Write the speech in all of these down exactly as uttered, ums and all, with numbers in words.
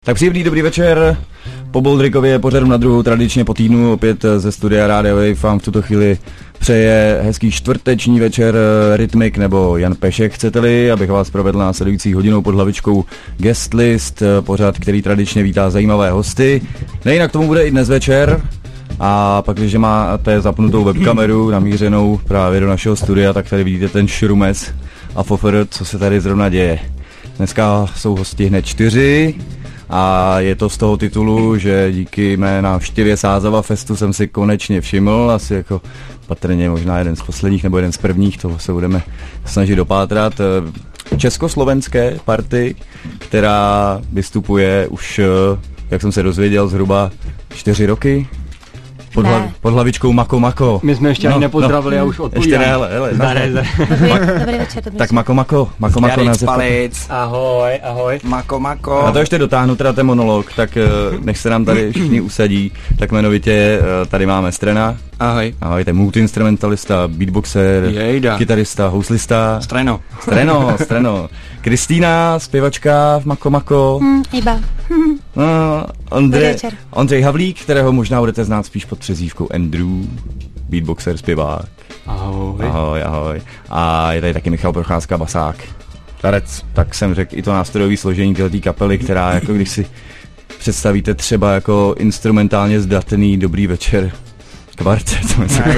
Tak příjemný dobrý večer, po Boldrikově pořadu na druhou, tradičně po týdnu, opět ze studia Radio Wave vám v tuto chvíli přeje hezký čtvrteční večer Rytmik nebo Jan Pešek, chcete-li, abych vás provedl následující hodinou pod hlavičkou Guest List, pořad, který tradičně vítá zajímavé hosty. Nejinak tomu bude i dnes večer. A pak, když máte zapnutou webkameru namířenou právě do našeho studia, tak tady vidíte ten šrumec a fofr, co se tady zrovna děje. Dneska jsou hosti hned čtyři a je to z toho titulu, že díky mé návštěvě Sázava Festu jsem si konečně všiml, asi jako patrně možná jeden z posledních nebo jeden z prvních, toho se budeme snažit dopátrat, československé party, která vystupuje už, jak jsem se dozvěděl, zhruba čtyři roky. Pod, hla, pod hlavičkou Mako Mako. My jsme ještě no, ani nepozdravili no, a už odpovídám. Ještě ne, hele, hele. Zdare, Dobrý, dobrý večer, dobrý Tak Mako Mako, Mako Mako název. Ahoj, ahoj. Mako Mako. A to ještě dotáhnu teda ten monolog, tak než se nám tady všichni usadí, tak jmenovitě tady máme Strena. Ahoj. Ahoj, ten multi-instrumentalista, beatboxer, Jejda. Kytarista, houslista. Streno. Streno, Streno. Kristýna, zpěvačka v Mako Mako. Hmm, Iba. No, Ondřej, Ondřej Havlík, kterého možná budete znát spíš pod přezdívkou Andrew, beatboxer, zpěvák. Ahoj. Ahoj, ahoj. A je tady taky Michal Procházka, basák. Tarec. Tak jsem řekl i to nástrojové složení této kapely, která jako když si představíte třeba jako instrumentálně zdatný dobrý večer kvartet,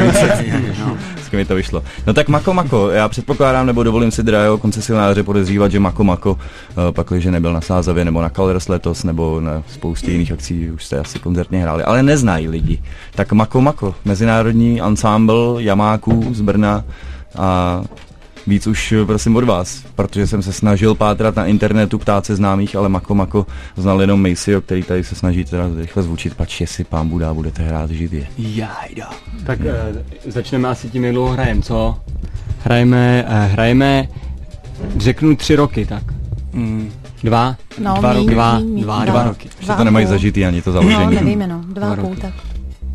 s kým mi to vyšlo. No tak Mako Mako, já předpokládám, nebo dovolím si Drajo koncesionáře podezřívat, že Mako Mako, pakliže nebyl na Sázavě nebo na Colors letos, nebo na spoustě jiných akcí, už jste asi koncertně hráli, ale neznají lidi. Tak Mako Mako, mezinárodní ansámbl jamáků z Brna a víc už prosím od vás, protože jsem se snažil pátrat na internetu, ptát se známých, ale Mako Mako znal jenom Maceo, který tady se snaží teda rychle zvučit, pač jestli pán Buda budete hrát živě. Jajda. Tak uh, začneme asi tím, jak dlouho hrajem, co? Hrajeme, uh, hrajeme, řeknu tři roky, tak. Mm. Dva? No, dva, míň, roky. Dva, míň, míň, dva, dva, dva roky. Že to nemají zažitý ani to založení. No, nevíme, no, dva, dva a půl, roky. tak.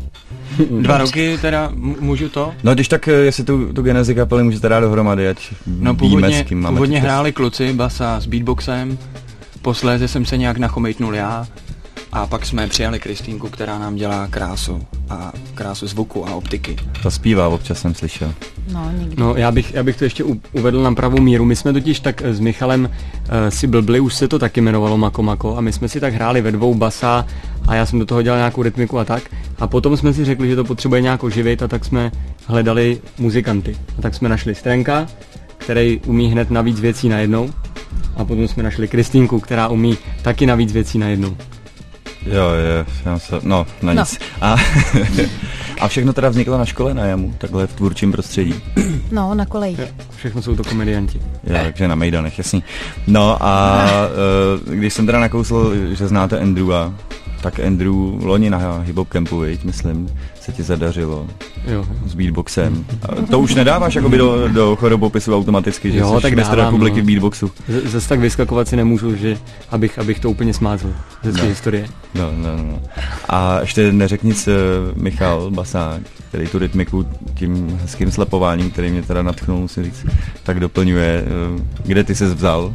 Dva roky teda, m- můžu to? No když tak, jestli tu, tu genezi kapely můžete dát dohromady, ať No víme, původně, s kým máme. původně čas. hráli kluci basa s beatboxem, posléze jsem se nějak nachomejtnul já a pak jsme přijali Kristýnku, která nám dělá krásu a krásu zvuku a optiky. To zpívá, občas jsem slyšel. No, nikdy. No, já bych, já bych to ještě u, uvedl na pravou míru. My jsme totiž tak s Michalem uh, si blbli, už se to taky jmenovalo Mako Mako a my jsme si tak hráli ve dvou basa a já jsem do toho dělal nějakou rytmiku a tak. A potom jsme si řekli, že to potřebuje nějak oživit a tak jsme hledali muzikanty. A tak jsme našli Strenka, který umí hned na víc věcí najednou. A potom jsme našli Kristýnku, která umí taky na víc věcí najednou. Jo, jo, já se, no, na No. nic. A, a všechno teda vzniklo na škole na Jamu, takhle v tvůrčím prostředí. No, na kolejích. Všechno jsou to komedianti. Jo, takže na Mejdanech, jasný. No a uh, když jsem teda nakousl, že znáte Andrewa, tak Andrew loni na Hip Hop Campu, viď, myslím, se ti zadařilo Jo. s beatboxem. A to už nedáváš jakoby do, do chorobopisu automaticky, že Jo, jsi tak mistr dávám, republiky no. v beatboxu. Z- zase tak vyskakovat si nemůžu, že abych, abych to úplně smázl ze své No. historie. No, no, no. A ještě neřekni nic, Michal Basák, který tu rytmiku tím hezkým slepováním, který mě teda nadchnul, musím říct, tak doplňuje. Kde ty ses vzal?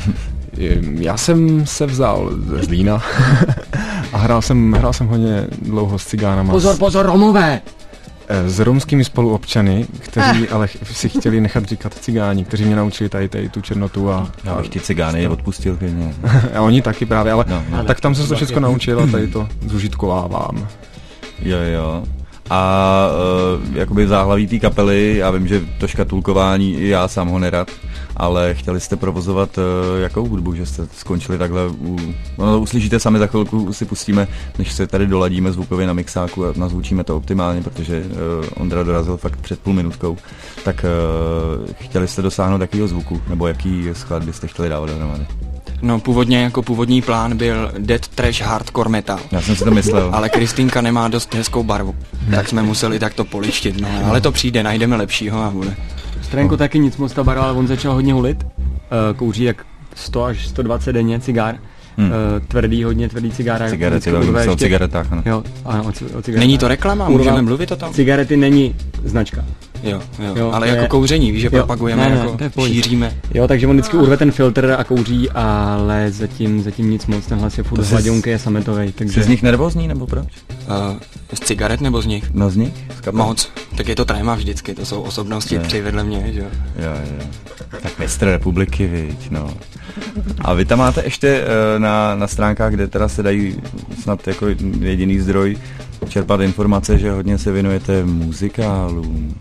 Já jsem se vzal ze Zlína a hrál jsem, hrál jsem hodně dlouho s cigánama. Pozor, pozor, Romové! S romskými spoluobčany, kteří ale si chtěli nechat říkat cigáni, kteří mě naučili tady, tady tu černotu a... Já bych ti cigány odpustil klidně. A oni taky právě, ale No, no. tak tam jsem se to všechno naučil a tady to zužitkovávám. Jo, jo. A uh, jakoby záhlaví té kapely, já vím, že to škatulkování i já sám ho nerad, ale chtěli jste provozovat uh, jakou hudbu, že jste skončili takhle u... No, uslyšíte sami, za chvilku si pustíme, než se tady doladíme zvukově na mixáku a nazvučíme to optimálně, protože uh, Ondra dorazil fakt před půl minutkou. Tak uh, chtěli jste dosáhnout takového zvuku, nebo jaký sklad byste chtěli dávat dohromady? No původně jako původní plán byl dead trash hardcore metal. Já jsem si to myslel. Ale Kristýnka nemá dost hezkou barvu, tak jsme museli takto polištit, no, ale to přijde, najdeme lepšího a bude. Strenko taky nic moc ta barva, ale on začal hodně hulit. Uh, kouří jak sto až sto dvacet denně cigár. Hmm. Uh, tvrdý, hodně tvrdý cigára. Cigarety, bavíme se o cigaretách, ano. Jo, ano, o, c- o cigaretách. Není to reklama, Urva, můžeme mluvit o tom? Cigarety není značka. Jo, jo, Jo, ale je- jako kouření, víš, že jo, propagujeme, ne, ne, jako to je v pohodě. šíříme. Jo, takže on vždycky urve ten filtr a kouří, ale zatím, zatím nic moc, ten hlas je furt To jsi- hladionky, je sametovej, Jsi takže... z nich nervózní, nebo proč? Uh, z cigaret nebo z nich? No z nich? Z kapel? Moc. Tak je to tréma vždycky, to jsou osobnosti Ne. tři vedle mě, že jo. Jo, jo. Tak mistr republiky, viď, no. A vy tam máte ještě uh, na, na stránkách, kde teda se dají snad jako jediný zdroj čerpat informace, že hodně se věnujete muzikálům.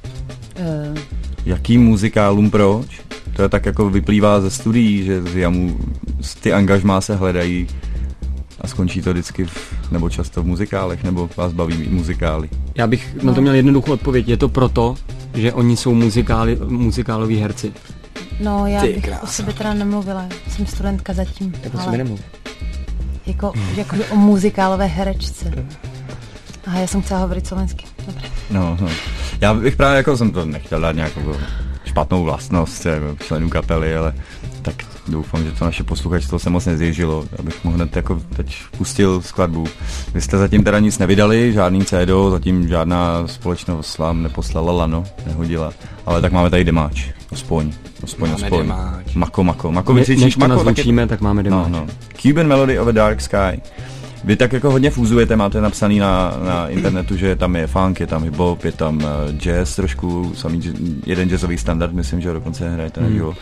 Uh, Jakým muzikálům, proč? To je tak jako vyplývá ze studií, že z jamu, z ty angažmá se hledají a skončí to vždycky v, nebo často v muzikálech, nebo vás baví muzikály. Já bych na to měl jednoduchou odpověď, je to proto, že oni jsou muzikáli, muzikáloví herci. no, já Ty bych krása. o sebe teda nemluvila, jsem studentka zatím, Tak o ale sobě nemluv. jako, jako o muzikálové herečce. Aha, já jsem chtěla hovorit slovensky, dobré. No, no. Já bych právě jako jsem to nechtěl dát nějakou špatnou vlastnost jako členů kapely, ale tak doufám, že to naše posluchačstvo se moc nezježilo, abych mohl hned jako teď pustil skladbu. Vy jste zatím teda nic nevydali, žádný C D, zatím žádná společnost vám neposlala lano, nehodila, ale tak máme tady demáč, aspoň, aspoň, Máme aspoň. demáč. Mako, mako, mako, Ne, vycvičíš než to mako, taky- nazvučíme, tak máme No, demáč. no. Cuban Melody of a Dark Sky. Vy tak jako hodně fúzujete, máte napsaný na, na internetu, že tam je funk, je tam hip-hop, je tam uh, jazz trošku, samý, j- jeden jazzový standard, myslím, že ho dokonce hrajete na živo.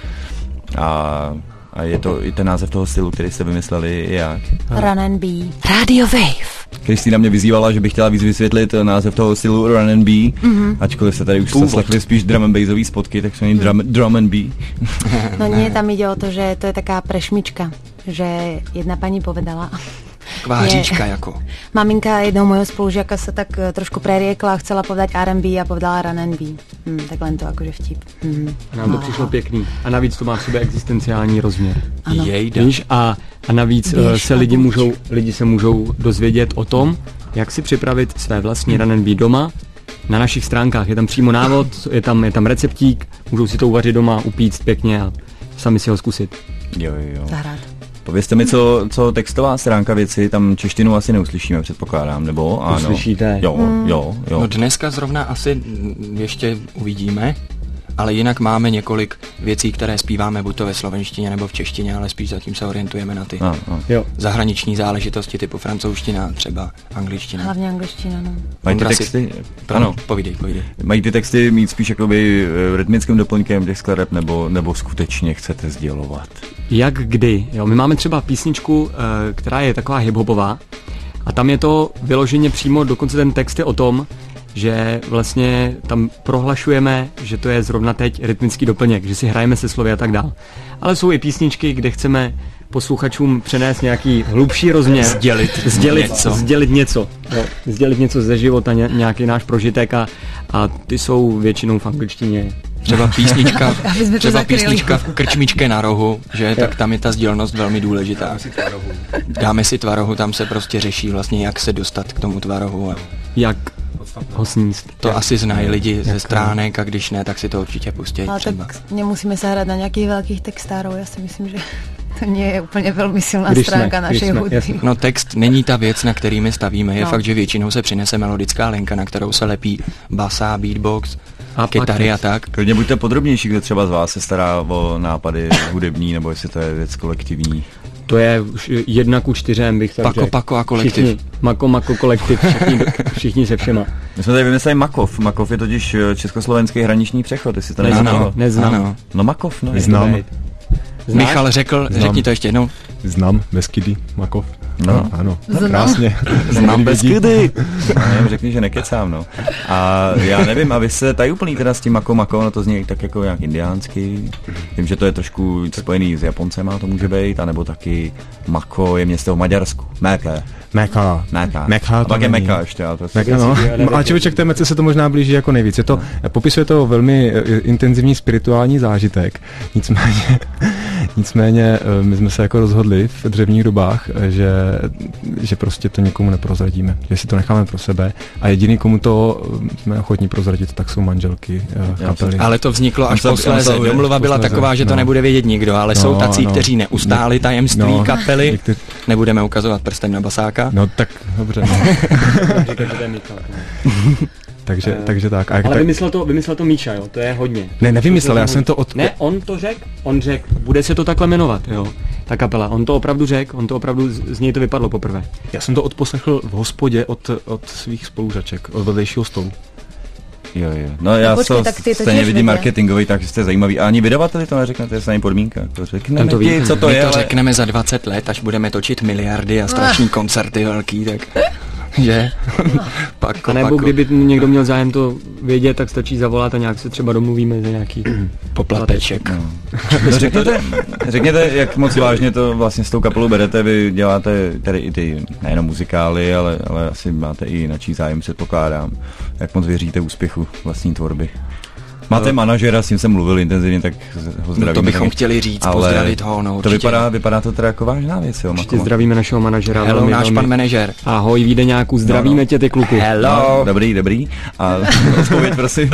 A, a je to i ten název toho stylu, který jste vymysleli, je jak? Run and Be. Radio Wave. Kristýna mě vyzývala, že bych chtěla víc vysvětlit název toho stylu Run and Be, mm-hmm. ačkoliv se tady už Původ. zaslechli spíš drum and bassový spotky, tak se jmenuje drum, drum and Be. No nie, tam ide o to, že to je taká prešmička, že jedna pani povedala, Kváříčka jako. maminka jednou mojho spolužiaka sa tak eh, trošku preriekla a chcela povedať R and B a povedala Run and Be. Hm, tak len to akože vtip. Hm. A nám to přišlo pěkný. A navíc to má v sobě existenciální rozměr. Ano. Jejda. Víš, a, a navíc Běž uh, se a lidi buď. můžou, lidi se můžou dozvědět o tom, jak si připravit své vlastní run and be doma. Na našich stránkách je tam přímo návod, je tam, je tam receptík, můžou si to uvařit doma, upíct pěkně a sami si ho zkusit. Jo, jo, jo. Zahrát. Povězte mi, co, co textová stránka věci, tam češtinu asi neuslyšíme, předpokládám, nebo ano? Uslyšíte. Jo, jo, jo. No dneska zrovna asi mm, ještě uvidíme, ale jinak máme několik věcí, které zpíváme buď to ve slovenštině nebo v češtině, ale spíš zatím se orientujeme na ty A, a. Jo. zahraniční záležitosti typu francouzština, třeba angličtina. Hlavně angličtina, no. Mají ty Ondra si- texty, Ano, ano, povídej, povídej. mají ty texty mít spíš jakoby eh, rytmickým doplňkem těch skladeb, nebo, nebo skutečně chcete sdělovat? Jak kdy. Jo, my máme třeba písničku, eh, která je taková hiphopová a tam je to vyloženě přímo, dokonce ten text je o tom, že vlastně tam prohlašujeme, že to je zrovna teď rytmický doplněk, že si hrajeme se slovy a tak dál. Ale jsou i písničky, kde chceme posluchačům přenést nějaký hlubší rozměr. Sdělit sdělit něco. Sdělit něco. Jo, sdělit něco ze života, ně, nějaký náš prožitek a, a ty jsou většinou v angličtině. Třeba písnička, Aby jsme to třeba zakryli. písnička v krčmičce na rohu, že tak tam je ta sdělnost velmi důležitá. Dáme si tvarohu, tam se prostě řeší vlastně, jak se dostat k tomu tvarohu. A Jak ho sníst. to Jak- asi znají lidi ze jak- stránek a když ne, tak si to určitě pustí Ale třeba. tak nemusíme sa hrať na nejakých veľkých textárov, ja si myslím, že to nie je úplne veľmi silná Když jsme, stránka když našej jsme, hudby. jasně. No text není ta věc, na kterými stavíme. Je No. fakt, že většinou se přinese melodická linka, na kterou se lepí basa, beatbox, A pak kytary a text. tak. Klidně buďte podrobnější, kdo třeba z vás se stará o nápady hudební, nebo jestli to je věc kolektivní. To je už jedna ku čtyřem, bych tak Pako, řekl. pako a kolektiv. Všichni, mako, mako, kolektiv, všichni, všichni se všema. My jsme tady vymysleli Makov. Makov je totiž eh, československý hraniční přechod, jestli to neznám. Ano, Neznám. ano. No Makov, no. je to Znám. být. Znáš? Michal řekl, Znám. řekni to ještě jednou. Znám Beskydy, Makov. No. No, ano, Znám. krásně. Znám Lidi vidí. Beskydy. No, nevím, řekni, že nekecám, no. A já nevím, a vy se tady úplný teda s tím Mako Mako, no to zní tak jako nějak indiánský. Vím, že to je trošku spojený s Japoncema, to může být, anebo taky Mako je město v Maďarsku. Mekle. Meka. Meka. Meka A to pak je není. Meka ještě, ale to je Meka, no. A člověček té mece se to možná blíží jako nejvíc. Je to, popisuje to velmi eh, intenzivní spirituální zážitek. Nicméně, nicméně eh, my jsme se jako rozhodli v dřevních dobách, eh, že, že prostě to nikomu neprozradíme. Že si to necháme pro sebe a jediný, komu to eh, jsme ochotní prozradit, tak jsou manželky eh, kapely. Ale to vzniklo až On se- posléze. on se- Domluva byla posléze, taková, že to no. nebude vědět nikdo, ale jsou No, tací, no. kteří neustáli tajemství No. kapely. Někteří- Nebudeme ukazovat prstem na basáka. No tak dobře, no. Říkám, že to je Michal. takže, Uh, takže tak. A ale tak... vymyslel to, vymyslel to Míša, jo, to je hodně. Ne, nevymyslel, já jsem to od... Ne, on to řekl, on řekl, bude se to takhle jmenovat, jo, ta kapela, on to opravdu řekl, on to opravdu, z, z něj to vypadlo poprvé. Já jsem to odposlechl v hospodě od, od svých spolužaček, od vedlejšího stolu. Jo, jo. No já no, počkej, to stejně vidím marketingový, takže jste zajímavý. A ani vydavateli to neřeknete, to je samý podmínka. To řekneme ti, co to my je, to ale... řekneme za dvacet let, až budeme točit miliardy a strašný koncerty velký, tak... Že? Pak a nebo kdyby někdo měl zájem to vědět, tak stačí zavolat a nějak se třeba domluvíme za nějaký poplateček. No. No, řekněte, řekněte, jak moc vážně to vlastně s tou kapelou berete, vy děláte tady i ty nejenom muzikály, ale, ale asi máte i jináčí zájem, předpokládám. Jak moc věříte úspěchu vlastní tvorby? Máte manažera, s tím jsem mluvil intenzivně, tak ho zdravíme. No to bychom chtěli říct, pozdravit ho, no určitě. To vypadá, vypadá to teda jako vážná věc, jo, určitě zdravíme našeho manažera. Hello, velmi, náš velmi. pan manažer. Ahoj, Vídeňáku, zdravíme no, no. tě, ty kluku. Hello. No, dobrý, dobrý. A odpověď, prosím.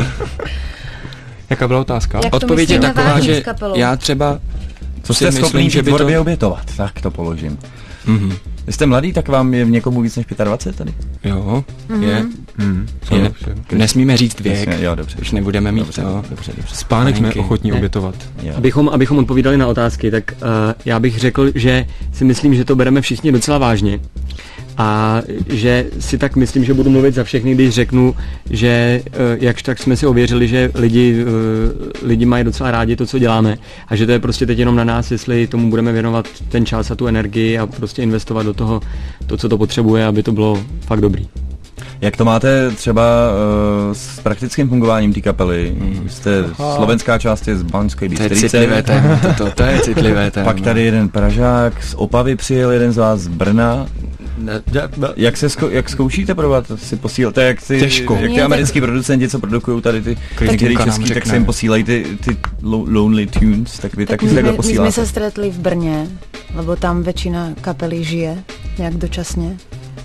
Jaká byla otázka? Jak odpověď je taková, že já třeba... Co jste schopný v tvorbě to... obětovat? Tak to položím. Mm-hmm. Vy jste mladý, tak vám je v někomu víc než dvacet pět tady? Jo, mm-hmm. je. Mm. je. Nesmíme říct věk, Jasně, jo, dobře. Už nebudeme mít dobře, to. Dobře, dobře. Spánek jsme ochotní ne. obětovat. Abychom, abychom odpovídali na otázky, tak uh, já bych řekl, že si myslím, že to bereme všichni docela vážně. A že si tak myslím, že budu mluvit za všechny, když řeknu, že uh, jakž tak jsme si ověřili, že lidi, uh, lidi mají docela rádi to, co děláme a že to je prostě teď jenom na nás, jestli tomu budeme věnovat ten čas a tu energii a prostě investovat do toho to, co to potřebuje, aby to bylo fakt dobrý. Jak to máte třeba uh, s praktickým fungováním té kapely? Mm. Jste Aha. slovenská část je z Banské Bystrice. To je citlivé téma, to, to, to je citlivé téma. Pak tady jeden Pražák z Opavy přijel, jeden z vás z Brna. Jak se zko, jak zkoušíte provat? Si posíláte, jak ty, Těžko. Jak ty americký producenti, co produkují tady ty některý český, tak se jim posílají ty, ty lonely tunes, tak vy tak taky si takhle posíláte. My jsme se stretli v Brně, lebo tam většina kapely žije, nějak dočasně.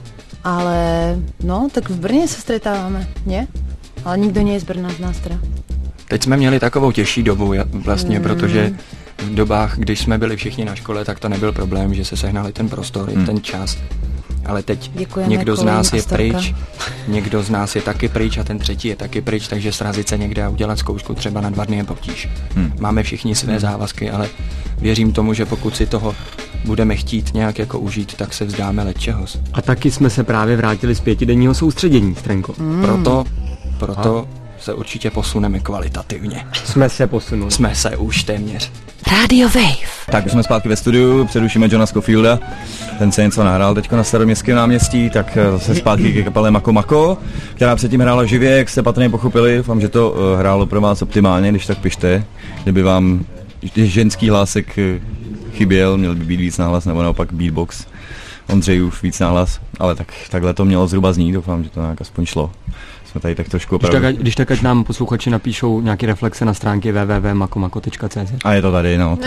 Ale no, tak v Brně se stretáváme, ne? Ale nikdo nie je z Brna z nás teda. Teď jsme měli takovou těžší dobu vlastně, mm. protože v dobách, když jsme byli všichni na škole, tak to nebyl problém, že se sehnali ten prostor, mm. ten čas. Ale teď Děkujeme někdo z nás je pryč, někdo z nás je taky pryč a ten třetí je taky pryč, takže srazit se někde a udělat zkoušku třeba na dva dny je potíž. Hmm. Máme všichni své závazky, ale věřím tomu, že pokud si toho budeme chtít nějak jako užít, tak se vzdáme ledčehos. A taky jsme se právě vrátili z pětidenního soustředění, Strenko. Hmm. Proto, proto se určitě posuneme kvalitativně. Jsme se posunuli. Jsme se už téměř. Radio Wave. Tak už jsme zpátky ve studiu, přerušíme Johna Scofielda, ten se něco nahrál teďko na Staroměstském náměstí, tak zase zpátky ke kapele Mako Mako, která předtím hrála živě, jak jste patrně pochopili, doufám, že to hrálo pro vás optimálně, když tak pište, kdyby vám ženský hlásek chyběl, měl by být víc náhlas, nebo naopak beatbox, Ondřejův víc náhlas, ale tak, takhle to mělo zhruba znít, doufám, že to nějak aspoň šlo. Jsme tady tak trošku opravdu. Když tak, když tak ať nám posluchači napíšou nějaké reflexe na stránky w w w tečka makomako tečka c z. A je to tady, no.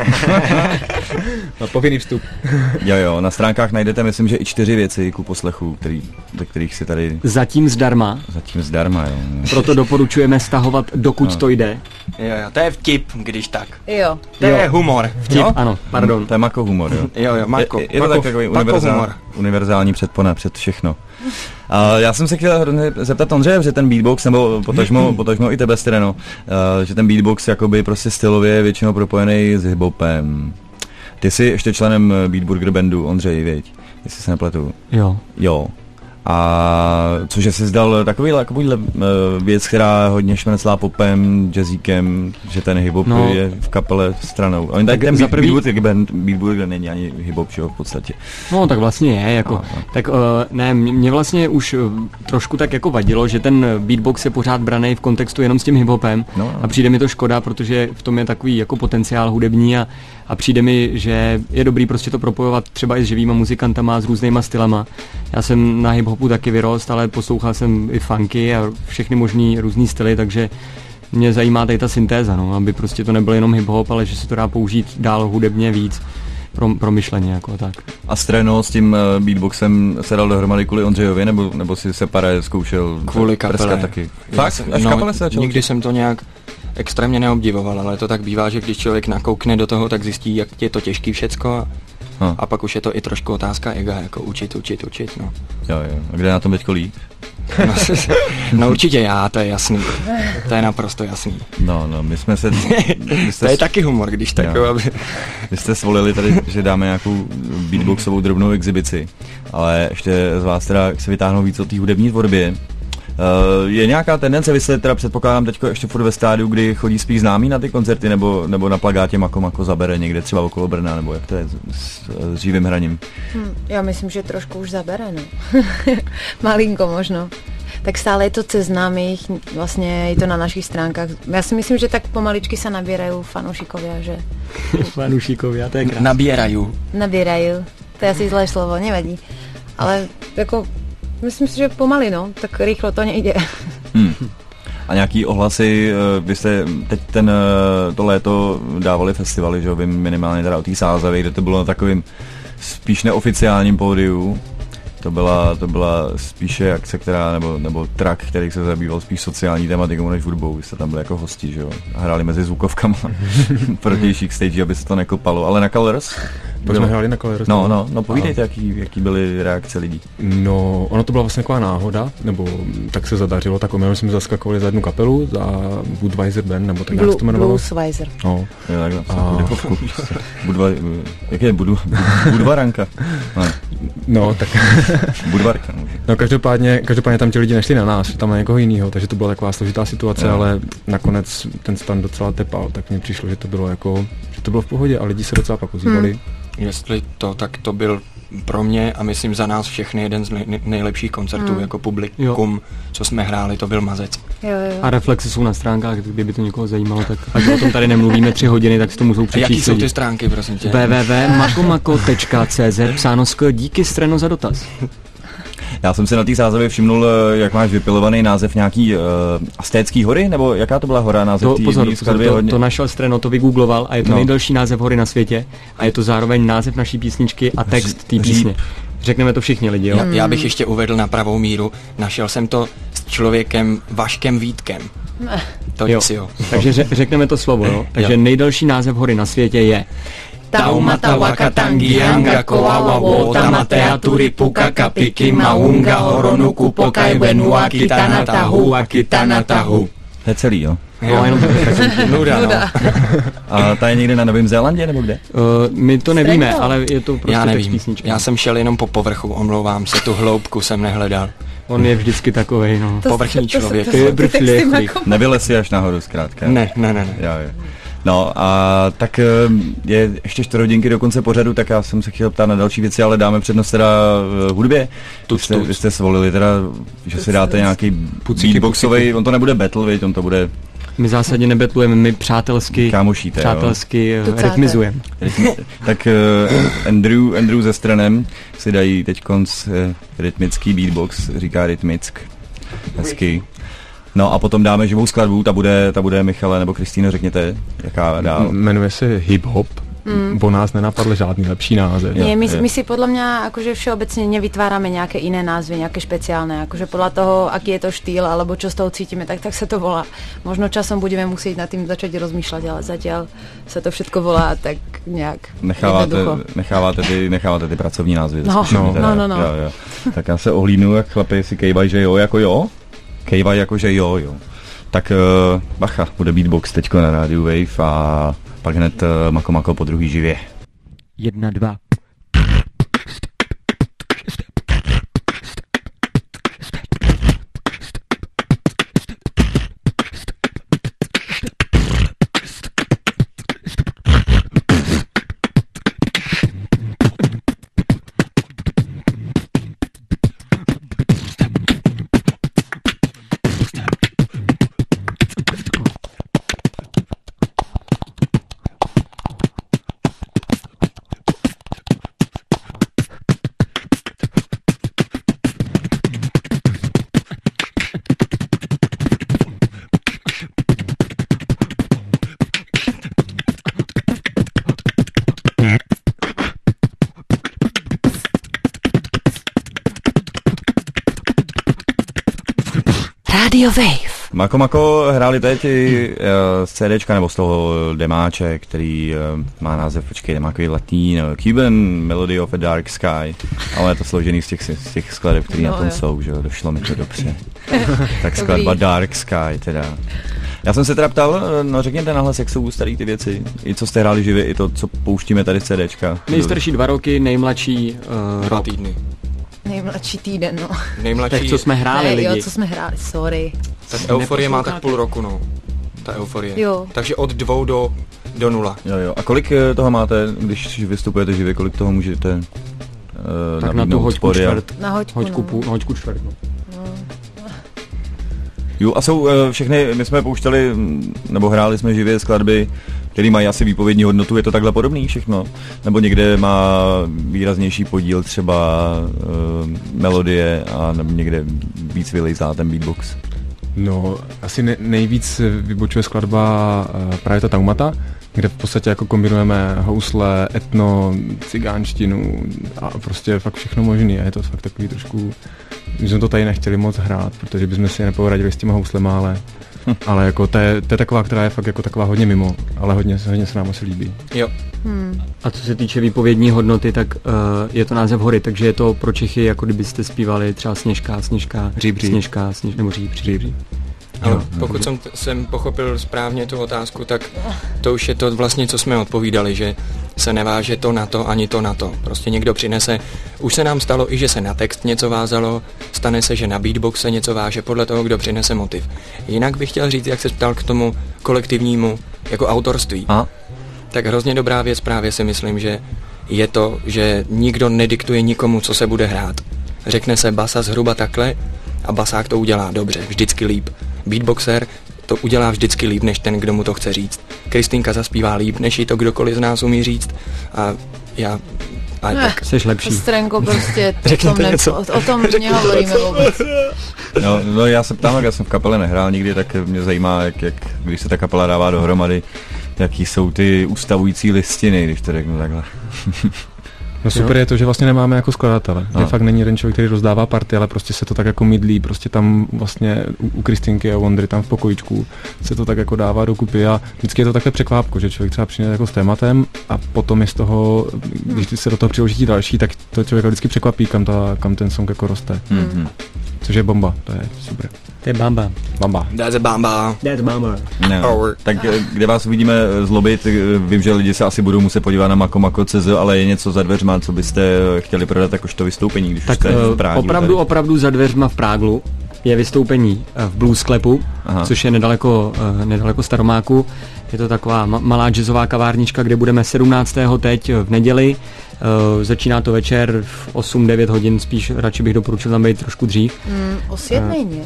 Na povinný vstup. Jo, jo, na stránkách najdete, myslím, že i čtyři věci ku poslechu, který, do kterých si tady... Zatím zdarma. Zatím zdarma, jo. Proto doporučujeme stahovat, dokud no. to jde. Jo, jo, to je vtip, když tak. Jo. To jo. je humor. Vtip, jo? Ano, pardon. To je Mako humor, jo. Jo, jo, Mako. Je, je to Mako, takový Mako univerzál, humor. univerzální předpona před všechno. A já jsem se chtěl zeptat Ondřeje, že ten beatbox, nebo potažmo, potažmo i tebe, Streno, že ten beatbox jakoby prostě stylově je většinou propojený s hiphopem. Ty jsi ještě členem Beatburger bandu, Ondřej, věď? Jestli se nepletu. Jo. Jo. A cože jsi zdal takovýhle, takovýhle uh, věc, která hodně šmrclá popem, jazzíkem, že ten hip-hop no. je v kapele stranou. Oni tak ten beat, první... Beatburger band, Beatburger není ani hip-hop, v podstatě. No tak vlastně je, jako, no, no. tak uh, ne, mě vlastně už uh, trošku tak jako vadilo, že ten beatbox je pořád braný v kontextu jenom s tím hip-hopem no, no. a přijde mi to škoda, protože v tom je takový jako potenciál hudební a, a přijde mi, že je dobrý prostě to propojovat třeba i s živýma muzikantama, s různýma stylama. Já jsem na hip-hopu taky vyrost, ale poslouchal jsem i funky a všechny možný různý styly, takže mě zajímá tady ta syntéza, no, aby prostě to nebyl jenom hip-hop, ale že se to dá použít dál hudebně víc pro, pro myšlení, jako tak. A Streno s tím uh, beatboxem se dal dohromady kvůli Ondřejovi, nebo, nebo si separé zkoušel kvůli kapele taky? Fakt? Jsem, Až no, kapele se začal? Nikdy jsem to nějak extrémně neobdivoval, ale to tak bývá, že když člověk nakoukne do toho, tak zjistí, jak je to těžký všecko a, a pak už je to i trošku otázka ega, jako učit, učit, učit, no. Jo, jo. A kde na tom teďko líp? No, no určitě já, to je jasný. To je naprosto jasný. No, no, my jsme se... My jste, to je taky humor, když tak... Aby... Vy jste svolili tady, že dáme nějakou beatboxovou drobnou exibici, ale ještě z vás teda se vytáhnou víc o té hudební tvorbě. Uh, je nějaká tendence, vy se teda předpokládám teďko ještě furt ve stádiu, kdy chodí spíš známí na ty koncerty, nebo, nebo na plagátě Mako Mako zabere někde třeba okolo Brna, nebo jak to je s, s, s živým hraním? Hmm, já myslím, že trošku už zabere, no. Malinko možno. Tak stále je to cez známých, vlastně je to na našich stránkách. Já si myslím, že tak pomaličky se nabírají fanúšikovia, že? Fanúšikovia, to je krásné. Nabírají. Nabírají, to je asi zlé slovo, nevadí. Ale jako... Myslím si, že pomaly, no, tak rychlo to nejde. Hmm. A nějaký ohlasy, vy jste teď ten, to léto dávali festivaly, že jo, vím minimálně teda o té Sázavě, kde to bylo na takovým spíš neoficiálním pódiu. To byla, to byla spíše akce, která, nebo, nebo track, který se zabýval spíš sociální tematikou než hudbou. Vy jste tam byli jako hosti, že jo, a hráli mezi zvukovkama protějších stage, aby se to nekopalo. Ale na Colors? Pak jsme hráli na Colors. No, no, no povídejte, jaký, jaký byly reakce lidí. No, ono to byla vlastně taková náhoda, nebo tak se zadařilo, tak my jsme zaskakovali za jednu kapelu, za Budweiser Band, nebo tak nějak se to jmenovalo. Bluesweiser. No. Jo, takhle, a... Budva, jak je, Budu, Budvaranka? No, no tak... Budvarka. No každopádně, každopádně tam ti lidi nešli na nás, tam na někoho jinýho, takže to byla taková složitá situace, no. Ale nakonec ten stan docela tepal, tak mně přišlo, že to bylo jako, že to bylo v pohodě a lidi se docela pak ozývali. Hmm. Jestli to, tak to byl pro mě a myslím za nás všechny jeden z nej, nejlepších koncertů hmm. jako publikum, jo. Co jsme hráli, to byl Mazec. Jo, jo. A reflexy jsou na stránkách, kdyby to někoho zajímalo, tak ať o tom tady nemluvíme tři hodiny, tak si to musou přečíst. Jaký jsou ty stránky, prosím tě? w w w tečka makomako tečka c z psáno skl, díky Streno za dotaz. Já jsem si na té Sázavě všimnul, jak máš vypilovaný název nějaký uh, Aztécký hory, nebo jaká to byla hora, název té pozor, pozor, to, hodně... to našel Streno, to vygoogloval a je to no. nejdelší název hory na světě a je to zároveň název naší písničky a text té písně. Řekneme to všichni lidi, jo? Já, já bych ještě uvedl na pravou míru, našel jsem to s člověkem Vaškem Vítkem. To jo. jo. Takže řekneme to slovo, jo? Takže jo. nejdelší název hory na světě je Taumata wakatangi anga koawa wo tamatea turipuka kapiki maunga horonuku pokai wenua kitana tahu a kitana tahu. To je celý, jo? Jo, jenom nuda, no. A ta je někde na Novém Zélandě, nebo kde? Uh, my to nevíme, ale je to prostě já nevím. písnička. Já jsem šel jenom po povrchu, omlouvám se, tu hloubku jsem nehledal. On je vždycky takovej, no. To, Povrchní to, člověk. To, to, to, to, to, jako... Nevylez si až nahoru, zkrátka. Ne, ne, ne. ne. Jo, jo. No a tak je ještě čtyři hodinky do konce pořadu, tak já jsem se chtěl ptát na další věci, ale dáme přednost teda hudbě. Vy jste, vy jste svolili teda, že si dáte nějaký beatboxový, on to nebude battle, viď, on to bude... My zásadně nebetlujeme, my přátelsky, kámošíte, přátelsky rytmizujeme. Tak uh, Andrew, Andrew ze Stranem si dají teď konc uh, rytmický beatbox, říká rytmick. Hezky. No a potom dáme živou skladbu, ta bude, ta bude Michale nebo Kristýno, řekněte, jaká dál. Jmenuje se Hip Hop. Mm. Po nás nenapadl žádný lepší název. Nie, my, my si podľa mňa akože všeobecne nevytvárame nejaké iné názvy, nejaké špeciálne, akože podľa toho, aký je to štýl, alebo čo z toho cítime, tak tak sa to volá. Možno časom budeme musieť nad tým začať rozmýšľať, ale zatiaľ sa to všetko volá tak nejak necháváte, necháváte, ty, necháváte ty pracovní názvy. No, no, no, no, no. Jo, jo. Tak já se ohlídnu, jak chlapi si kejvají, že jo, jako jo. Kejvají jako, že jo, jo. Tak uh, bacha, bude beatbox teďko na rádiu Wave a pak hned uh, Mako Mako po druhý živě. Jedna, dva. Radio Wave. Mako Mako hráli teď i uh, z CDčka nebo z toho demáče, který uh, má název, počkej, demákový latín, Cuban Melody of a Dark Sky, ale je to složený z těch, z těch skladeb, které no, na tom jo. jsou, že jo, došlo mi to dobře. Tak skladba Dark Sky teda. Já jsem se teda ptal, no řekněte nahlas, jak jsou starý ty věci, i co jste hráli živě, i to, co pouštíme tady z CDčka. Nejstarší dva roky, nejmladší uh, dva týdny. Nejmladší týden, no. Nejmladší... Tak co jsme hráli ne, lidi. Jo, co jsme hráli, sorry. Tak Euforie má tak půl roku, no. Ta Euforie. Jo. Takže od dvou do, do nula. Jo, jo. A kolik toho máte, když vystupujete živě, kolik toho můžete uh, tak na tu hoďku čtvrt. Na hoďku, hoďku, no. půl, hoďku čtvrt, no. Jo, a jsou uh, všechny, my jsme pouštěli, nebo hráli jsme živě skladby, které mají asi výpovědní hodnotu, je to takhle podobný všechno? Nebo někde má výraznější podíl třeba uh, melodie a nebo někde víc vylejzá ten beatbox? No, asi ne, nejvíc vybočuje skladba uh, právě ta Taumata, kde v podstatě jako kombinujeme housle, etno, cigánštinu a prostě fakt všechno možný a je to fakt takový trošku, my jsme to tady nechtěli moc hrát, protože bychom si neporadili s těma houslema, ale, hm. ale jako to je, to je taková, která je fakt jako taková hodně mimo, ale hodně, hodně se nám asi líbí. Jo. Hmm. A co se týče výpovědní hodnoty, tak uh, je to název hory, takže je to pro Čechy, jako kdybyste zpívali třeba Sněžka, Sněžka, Říbří. Sněžka, Sněž, nebo Říb, Říbří. Ale jo, pokud jsem, t- jsem pochopil správně tu otázku, tak to už je to vlastně, co jsme odpovídali, že se neváže to na to, ani to na to. Prostě někdo přinese, už se nám stalo i, že se na text něco vázalo, stane se, že na beatbox se něco váže podle toho, kdo přinese motiv. Jinak bych chtěl říct, jak se ptal k tomu kolektivnímu jako autorství. A? Tak hrozně dobrá věc právě si myslím, že je to, že nikdo nediktuje nikomu, co se bude hrát. Řekne se basa zhruba takhle a basák to udělá dobře, vždycky líp. Beatboxer to udělá vždycky líp, než ten, kdo mu to chce říct. Kristýnka zaspívá líp, než jí to kdokoliv z nás umí říct. A já... A ne, tak. Jseš lepší. Strenko prostě, o tom, ne, o, o tom nehovoríme vůbec. No, no, já se ptám, jak já jsem v kapele nehrál nikdy, tak mě zajímá, jak, jak když se ta kapela dává dohromady, jaký jsou ty ustavující listiny, když to řeknu takhle. No super jo. Je to, že vlastně nemáme jako skladatele. Že fakt není jeden člověk, který rozdává party, ale prostě se to tak jako mydlí, prostě tam vlastně u, u Kristýnky a Wondry tam v pokojičku se to tak jako dává dokupy a vždycky je to takhle překvápko, že člověk třeba přijde jako s tématem a potom je z toho, když se do toho přiloží další, tak to člověk vždycky překvapí, kam, ta, kam ten song jako roste. Mm-hmm. Což je bomba, to je super. To je bamba. Bamba. That's a bamba. That's a bamba. No. Tak kde vás uvidíme zlobit, vím, že lidi se asi budou muset podívat na mako mako tečka cé zet, ale je něco za dveřma, co byste chtěli prodat jakožto vystoupení, když tak jste v Prágu. Opravdu, tady. opravdu za dveřma v Práglu je vystoupení v Blues Klepu, Aha. což je nedaleko, nedaleko Staromáku. Je to taková malá jazzová kavárnička, kde budeme sedmnáctého teď v neděli. Uh, začíná to večer v osm devět hodin, spíš radši bych doporučil tam být trošku dřív. Mm, osvětlení. Uh,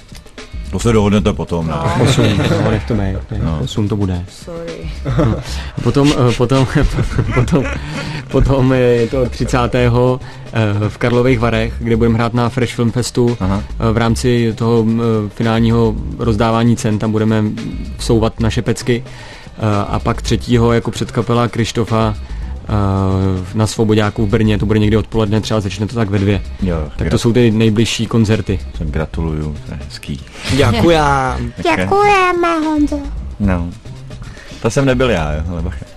to se dohodnete potom. No. osm, no, nech to mej, no. osm to bude. Sorry. No. Potom, uh, potom, potom, potom je to třicátého Uh, v Karlových Varech, kde budeme hrát na Fresh Film Festu. Uh, v rámci toho uh, finálního rozdávání cen tam budeme vsouvat naše pecky. Uh, a pak třetího jako předkapela Krištofa Uh, na Svoboďáku v Brně, to bude někdy odpoledne, třeba začne to tak ve dvě. Jo, tak to jsou ty nejbližší koncerty. Gratuluju, to je hezký. Děkujem. Děkujeme, Honzo. No, to jsem nebyl já, jo, ale bacha.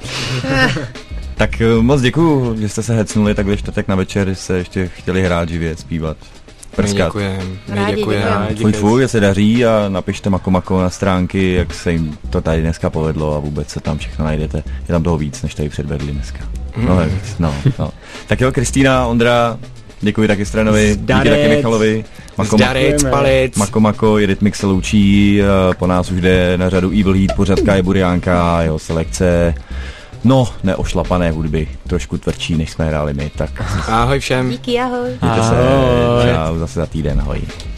Tak moc děkuju, že jste se hecnuli, tak ve čtvrtek na večer se ještě chtěli hrát živě, zpívat. Prskat. My děkujeme, my děkujeme. Fuj, fuj, se daří a napište Mako Mako na stránky, jak se jim to tady dneska povedlo a vůbec se tam všechno najdete. Je tam toho víc, než tady předvedli dneska. No, mm. víc, no, no. Tak jo, Kristýna, Ondra, děkuji taky Stranovi, díky taky Michalovi. Mako, Zdarec, palec. Mako Mako, Rytmik se loučí, po nás už jde na řadu Evil Heat, pořadka je Buriánka, jeho selekce. No, neošlapané hudby, trošku tvrdší, než jsme hráli my, tak... Ahoj všem. Díky, ahoj. Mějte se, čau, zase za týden, ahoj.